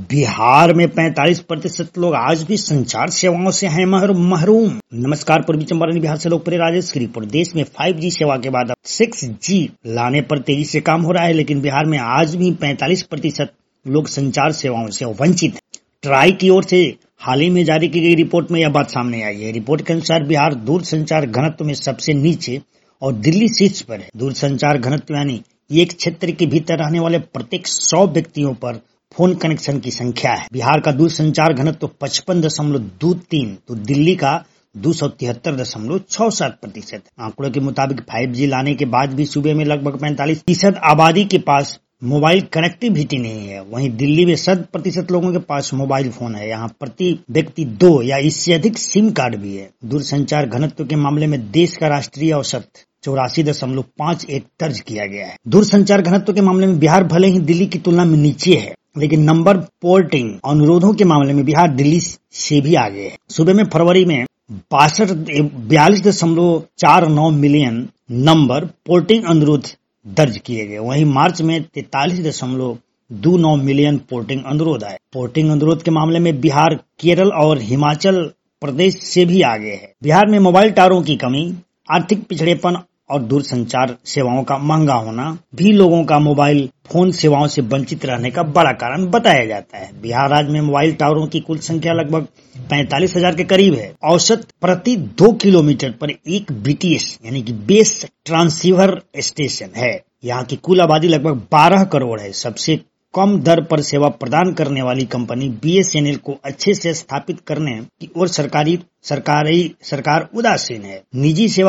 बिहार में 45% लोग आज भी संचार सेवाओं से हैं महरूम। नमस्कार, पूर्वी चंपारण बिहार से लोकप्रिय राजेश की रिपोर्ट। देश में 5G सेवा के बाद अब 6G लाने पर तेजी से काम हो रहा है, लेकिन बिहार में आज भी 45% लोग संचार सेवाओं से वंचित हैं। ट्राई की ओर से हाल ही में जारी की गई रिपोर्ट में यह बात सामने आई है। रिपोर्ट के अनुसार बिहार दूरसंचार घनत्व में सबसे नीचे और दिल्ली शीर्ष पर है। दूरसंचार घनत्व यानी एक क्षेत्र के भीतर रहने वाले प्रत्येक 100 व्यक्तियों पर फोन कनेक्शन की संख्या है। बिहार का दूरसंचार घनत्व 55.23 तो दिल्ली का 273.67%। आंकड़ों के मुताबिक 5G लाने के बाद भी सूबे में लगभग 45% आबादी के पास मोबाइल कनेक्टिविटी नहीं है। वहीं दिल्ली में 100% लोगों के पास मोबाइल फोन है। यहाँ प्रति व्यक्ति 2 या इससे अधिक सिम कार्ड भी है। दूरसंचार घनत्व के मामले में देश का राष्ट्रीय औसत 84.51 दर्ज किया गया है। दूरसंचार घनत्व के मामले में बिहार भले ही दिल्ली की तुलना में नीचे है, लेकिन नंबर पोर्टिंग अनुरोधों के मामले में बिहार दिल्ली से भी आगे है। सूबे में फरवरी में 42.49 मिलियन नंबर पोर्टिंग अनुरोध दर्ज किए गए। वहीं मार्च में 43.29 मिलियन पोर्टिंग अनुरोध आए। पोर्टिंग अनुरोध के मामले में बिहार केरल और हिमाचल प्रदेश से भी आगे है। बिहार में मोबाइल टावरों की कमी, आर्थिक पिछड़ेपन और दूरसंचार सेवाओं का महंगा होना भी लोगों का मोबाइल फोन सेवाओं से वंचित रहने का बड़ा कारण बताया जाता है। बिहार राज्य में मोबाइल टावरों की कुल संख्या लगभग 45,000 के करीब है। औसत प्रति 2 किलोमीटर पर एक BTS यानी कि बेस ट्रांसीवर स्टेशन है। यहाँ की कुल आबादी लगभग 12 करोड़ है। सबसे कम दर पर सेवा प्रदान करने वाली कंपनी BSNL को अच्छे से स्थापित करने की ओर सरकार उदासीन है। निजी सेवा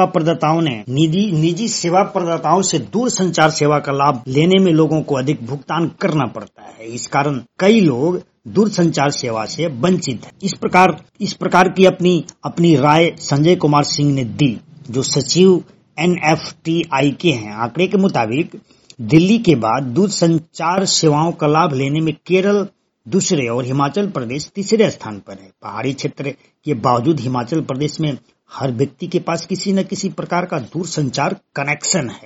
प्रदाताओं से दूरसंचार सेवा का लाभ लेने में लोगों को अधिक भुगतान करना पड़ता है। इस कारण कई लोग दूरसंचार सेवा से वंचित हैं। इस प्रकार की अपनी राय संजय कुमार सिंह ने दी, जो सचिव NFTI हैं। आंकड़े के मुताबिक दिल्ली के बाद दूरसंचार सेवाओं का लाभ लेने में केरल दूसरे और हिमाचल प्रदेश तीसरे स्थान पर है। पहाड़ी क्षेत्र के बावजूद हिमाचल प्रदेश में हर व्यक्ति के पास किसी न किसी प्रकार का दूरसंचार कनेक्शन है।